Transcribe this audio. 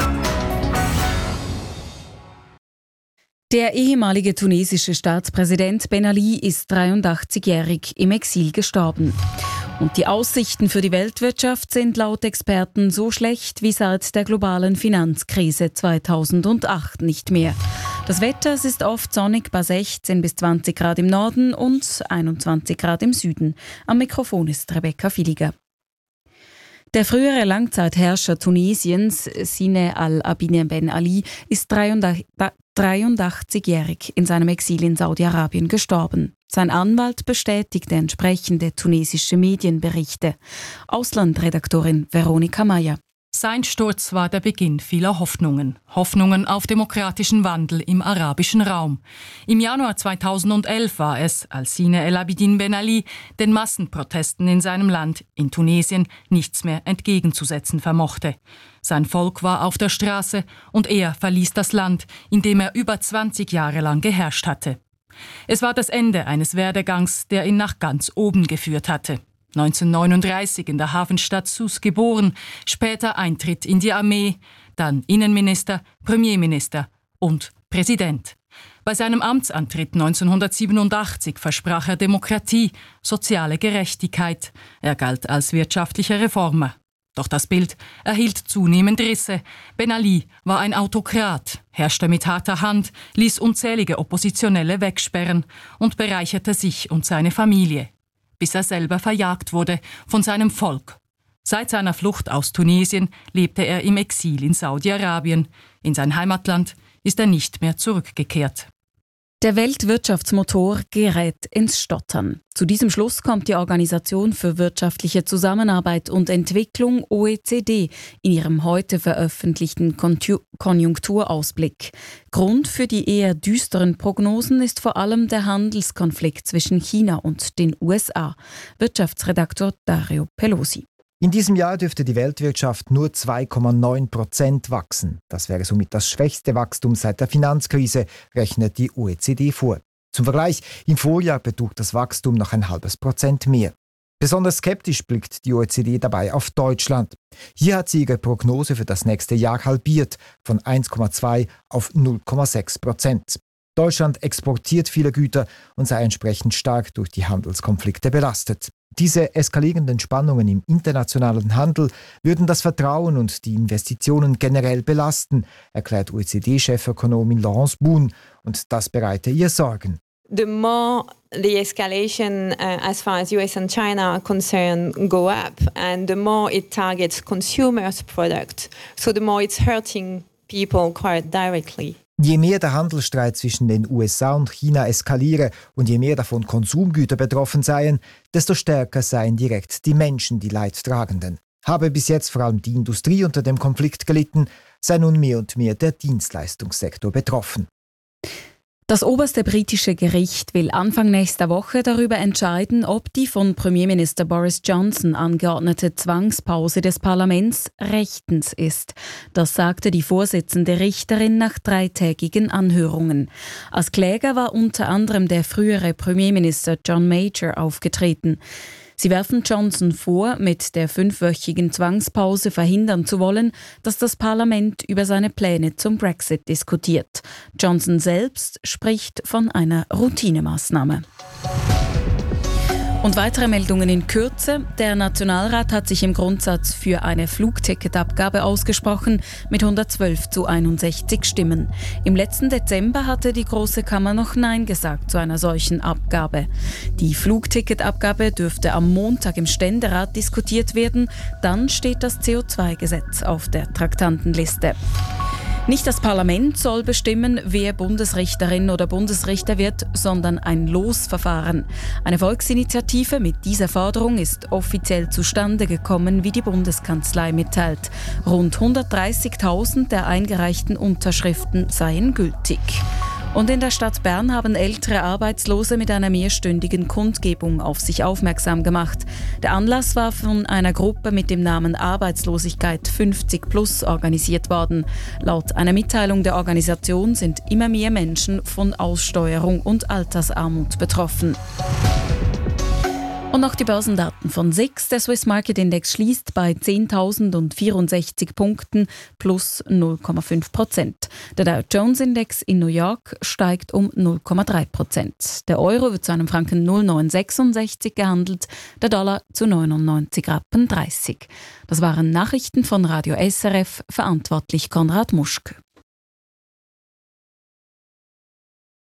Der ehemalige tunesische Staatspräsident Ben Ali ist 83-jährig im Exil gestorben. Und die Aussichten für die Weltwirtschaft sind laut Experten so schlecht wie seit der globalen Finanzkrise 2008 nicht mehr. Das Wetter ist oft sonnig bei 16 bis 20 Grad im Norden und 21 Grad im Süden. Am Mikrofon ist Rebecca Filiger. Der frühere Langzeitherrscher Tunesiens, Zine al-Abidine Ben Ali, ist 83-jährig in seinem Exil in Saudi-Arabien gestorben. Sein Anwalt bestätigte entsprechende tunesische Medienberichte. Auslandredaktorin Veronika Mayer. Sein Sturz war der Beginn vieler Hoffnungen. Hoffnungen auf demokratischen Wandel im arabischen Raum. Im Januar 2011 war es, als Zine el-Abidine Ben Ali den Massenprotesten in seinem Land, in Tunesien, nichts mehr entgegenzusetzen vermochte. Sein Volk war auf der Straße und er verließ das Land, in dem er über 20 Jahre lang geherrscht hatte. Es war das Ende eines Werdegangs, der ihn nach ganz oben geführt hatte. 1939 in der Hafenstadt Sousse geboren, später Eintritt in die Armee, dann Innenminister, Premierminister und Präsident. Bei seinem Amtsantritt 1987 versprach er Demokratie, soziale Gerechtigkeit. Er galt als wirtschaftlicher Reformer. Doch das Bild erhielt zunehmend Risse. Ben Ali war ein Autokrat, herrschte mit harter Hand, ließ unzählige Oppositionelle wegsperren und bereicherte sich und seine Familie, bis er selber verjagt wurde von seinem Volk. Seit seiner Flucht aus Tunesien lebte er im Exil in Saudi-Arabien. In sein Heimatland ist er nicht mehr zurückgekehrt. Der Weltwirtschaftsmotor gerät ins Stottern. Zu diesem Schluss kommt die Organisation für wirtschaftliche Zusammenarbeit und Entwicklung OECD in ihrem heute veröffentlichten Konjunkturausblick. Grund für die eher düsteren Prognosen ist vor allem der Handelskonflikt zwischen China und den USA. Wirtschaftsredaktor Dario Pelosi. In diesem Jahr dürfte die Weltwirtschaft nur 2,9% wachsen. Das wäre somit das schwächste Wachstum seit der Finanzkrise, rechnet die OECD vor. Zum Vergleich, im Vorjahr betrug das Wachstum noch 0,5% mehr. Besonders skeptisch blickt die OECD dabei auf Deutschland. Hier hat sie ihre Prognose für das nächste Jahr halbiert, von 1,2 auf 0,6%. Deutschland exportiert viele Güter und sei entsprechend stark durch die Handelskonflikte belastet. Diese eskalierenden Spannungen im internationalen Handel würden das Vertrauen und die Investitionen generell belasten, erklärt OECD-Chefökonomin Laurence Boone, und das bereite ihr Sorgen. The more the escalation as far as US and China are concerned go up, and the more it targets consumers' products, so the more it's hurting people quite directly. Je mehr der Handelsstreit zwischen den USA und China eskaliere und je mehr davon Konsumgüter betroffen seien, desto stärker seien direkt die Menschen die Leidtragenden. Habe bis jetzt vor allem die Industrie unter dem Konflikt gelitten, sei nun mehr und mehr der Dienstleistungssektor betroffen. Das oberste britische Gericht will Anfang nächster Woche darüber entscheiden, ob die von Premierminister Boris Johnson angeordnete Zwangspause des Parlaments rechtens ist. Das sagte die Vorsitzende Richterin nach 3-tägigen Anhörungen. Als Kläger war unter anderem der frühere Premierminister John Major aufgetreten. Sie werfen Johnson vor, mit der 5-wöchigen Zwangspause verhindern zu wollen, dass das Parlament über seine Pläne zum Brexit diskutiert. Johnson selbst spricht von einer Routinemaßnahme. Und weitere Meldungen in Kürze. Der Nationalrat hat sich im Grundsatz für eine Flugticketabgabe ausgesprochen mit 112:61 Stimmen. Im letzten Dezember hatte die Große Kammer noch Nein gesagt zu einer solchen Abgabe. Die Flugticketabgabe dürfte am Montag im Ständerat diskutiert werden. Dann steht das CO2-Gesetz auf der Traktandenliste. Nicht das Parlament soll bestimmen, wer Bundesrichterin oder Bundesrichter wird, sondern ein Losverfahren. Eine Volksinitiative mit dieser Forderung ist offiziell zustande gekommen, wie die Bundeskanzlei mitteilt. Rund 130.000 der eingereichten Unterschriften seien gültig. Und in der Stadt Bern haben ältere Arbeitslose mit einer mehrstündigen Kundgebung auf sich aufmerksam gemacht. Der Anlass war von einer Gruppe mit dem Namen Arbeitslosigkeit 50+ organisiert worden. Laut einer Mitteilung der Organisation sind immer mehr Menschen von Aussteuerung und Altersarmut betroffen. Und noch die Börsendaten von SIX. Der Swiss Market Index schließt bei 10.064 Punkten plus 0,5%. Der Dow Jones Index in New York steigt um 0,3%. Der Euro wird zu einem Franken 0,966 gehandelt, der Dollar zu 99,30 Rappen. Das waren Nachrichten von Radio SRF, verantwortlich Konrad Muschk.